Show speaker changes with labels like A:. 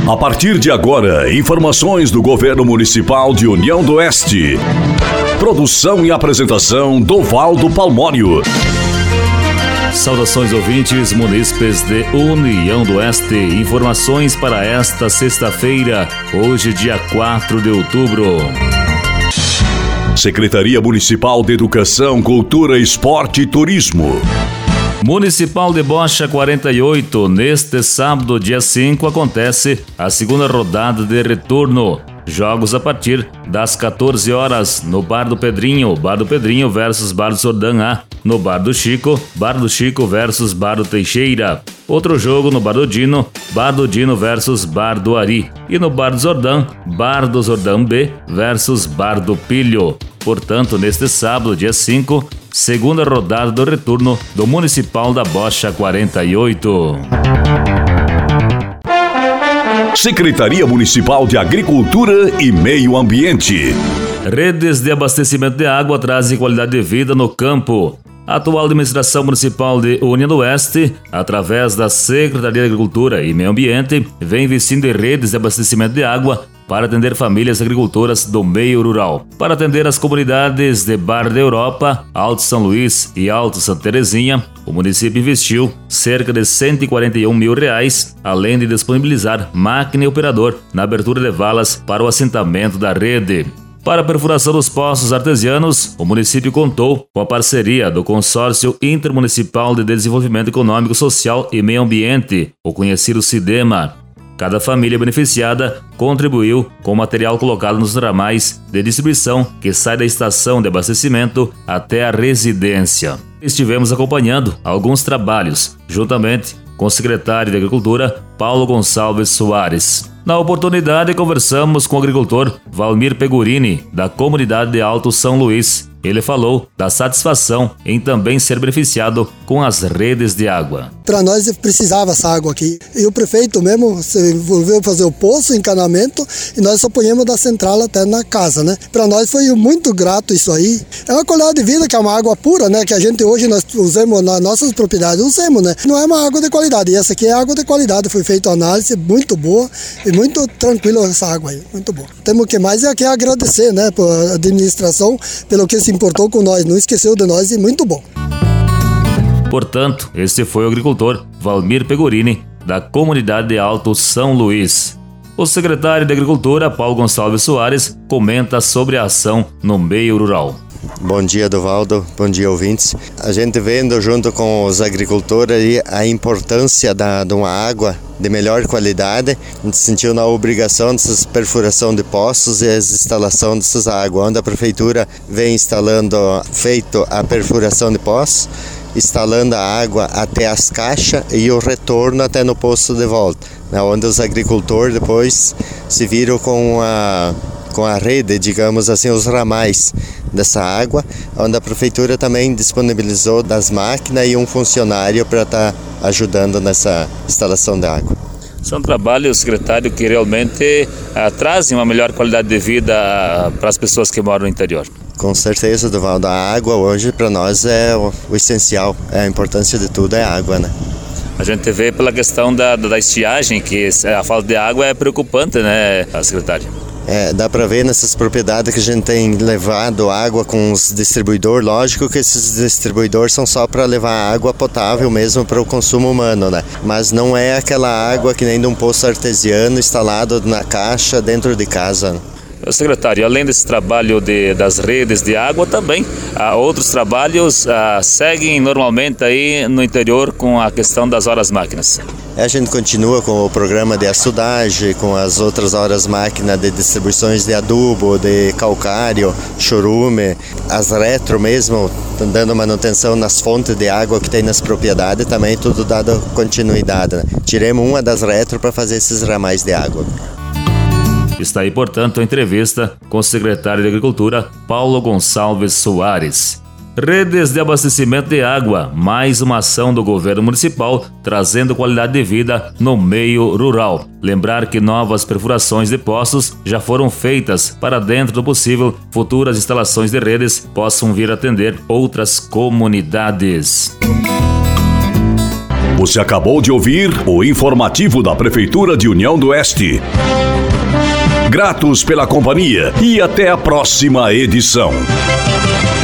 A: A partir de agora, informações do Governo Municipal de União do Oeste. Produção e apresentação Dovaldo Palmório.
B: Saudações ouvintes munícipes de União do Oeste. Informações para esta sexta-feira, hoje dia 4 de outubro.
A: Secretaria Municipal de Educação, Cultura, Esporte e Turismo.
B: Municipal de Bocha 48, neste sábado, dia 5, acontece a segunda rodada de retorno. Jogos a partir das 14 horas no Bar do Pedrinho versus Bar do Sordão A. No Bar do Chico versus Bar do Teixeira. Outro jogo no Bar do Dino versus Bar do Ari. E no Bar do Zordão B versus Bar do Pilho. Portanto, neste sábado, dia 5, segunda rodada do retorno do Municipal da Bocha 48.
A: Secretaria Municipal de Agricultura e Meio Ambiente.
B: Redes de abastecimento de água trazem qualidade de vida no campo. A atual administração municipal de União do Oeste, através da Secretaria de Agricultura e Meio Ambiente, vem investindo em redes de abastecimento de água para atender famílias agricultoras do meio rural. Para atender as comunidades de Bar da Europa, Alto São Luís e Alto Santa Terezinha, o município investiu cerca de R$141 mil, além de disponibilizar máquina e operador na abertura de valas para o assentamento da rede. Para a perfuração dos poços artesianos, o município contou com a parceria do Consórcio Intermunicipal de Desenvolvimento Econômico, Social e Meio Ambiente, o conhecido CIDEMA. Cada família beneficiada contribuiu com o material colocado nos ramais de distribuição que sai da estação de abastecimento até a residência. Estivemos acompanhando alguns trabalhos, juntamente com o secretário de Agricultura, Paulo Gonçalves Soares. Na oportunidade, conversamos com o agricultor Valmir Pegorini, da comunidade de Alto São Luís. Ele falou da satisfação em também ser beneficiado com as redes de água.
C: Para nós precisava essa água aqui. E o prefeito mesmo se envolveu fazer o poço, o encanamento, e nós só ponhamos da central até na casa, né? Para nós foi muito grato isso aí. É uma qualidade de vida, que é uma água pura, né? Que a gente hoje nós usamos nas nossas propriedades, usamos, né? Não é uma água de qualidade. E essa aqui é água de qualidade. Foi feita uma análise muito boa e muito tranquila essa água aí. Muito boa. Temos que mais é que agradecer, né? A administração pelo que se importou com nós, não esqueceu de nós e muito bom.
B: Portanto, este foi o agricultor Valmir Pegorini, da comunidade de Alto São Luís. O secretário de Agricultura, Paulo Gonçalves Soares, comenta sobre a ação no meio rural.
D: Bom dia, Dovaldo. Bom dia, ouvintes. A gente vendo junto com os agricultores a importância de uma água de melhor qualidade, a gente sentiu na obrigação dessas perfuração de poços e a instalação dessas águas, onde a prefeitura vem feito a perfuração de poços, instalando a água até as caixas e o retorno até no poço de volta, onde os agricultores depois se viram com a rede, digamos assim, os ramais dessa água, onde a prefeitura também disponibilizou das máquinas e um funcionário para estar ajudando nessa instalação de água.
B: São trabalhos, secretário, que realmente trazem uma melhor qualidade de vida para as pessoas que moram no interior.
D: Com certeza, Dovaldo. A água hoje para nós é o essencial, a importância de tudo é a água, né?
B: A gente vê pela questão da estiagem que a falta de água é preocupante, né, secretário?
D: Dá para ver nessas propriedades que a gente tem levado água com os distribuidores. Lógico que esses distribuidores são só para levar água potável mesmo para o consumo humano, né? Mas não é aquela água que nem de um poço artesiano instalado na caixa dentro de casa, né?
B: Secretário, além desse trabalho das redes de água, também outros trabalhos seguem normalmente aí no interior com a questão das horas máquinas.
D: A gente continua com o programa de açudagem, com as outras horas máquinas de distribuições de adubo, de calcário, chorume, as retro mesmo, dando manutenção nas fontes de água que tem nas propriedades, também tudo dado continuidade, né? Tiremos uma das retro para fazer esses ramais de água.
B: Está aí, portanto, a entrevista com o secretário de Agricultura, Paulo Gonçalves Soares. Redes de abastecimento de água, mais uma ação do governo municipal trazendo qualidade de vida no meio rural. Lembrar que novas perfurações de poços já foram feitas para, dentro do possível, futuras instalações de redes possam vir atender outras comunidades.
A: Você acabou de ouvir o informativo da Prefeitura de União do Oeste. Gratos pela companhia e até a próxima edição.